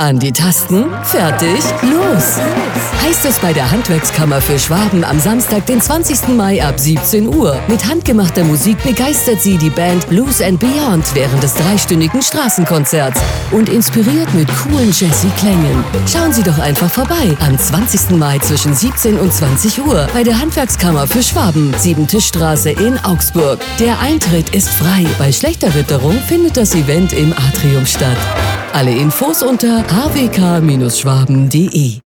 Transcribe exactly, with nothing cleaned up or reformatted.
An die Tasten, fertig, los! Heißt es bei der Handwerkskammer für Schwaben am Samstag, den zwanzigsten Mai ab siebzehn Uhr. Mit handgemachter Musik begeistert sie die Band Blues and Beyond während des dreistündigen Straßenkonzerts und inspiriert mit coolen Jazzy-Klängen. Schauen Sie doch einfach vorbei am zwanzigsten Mai zwischen siebzehn und zwanzig Uhr bei der Handwerkskammer für Schwaben, Siebentischstraße in Augsburg. Der Eintritt ist frei. Bei schlechter Witterung findet das Event im Atrium statt. Alle Infos unter h w k Bindestrich schwaben punkt de.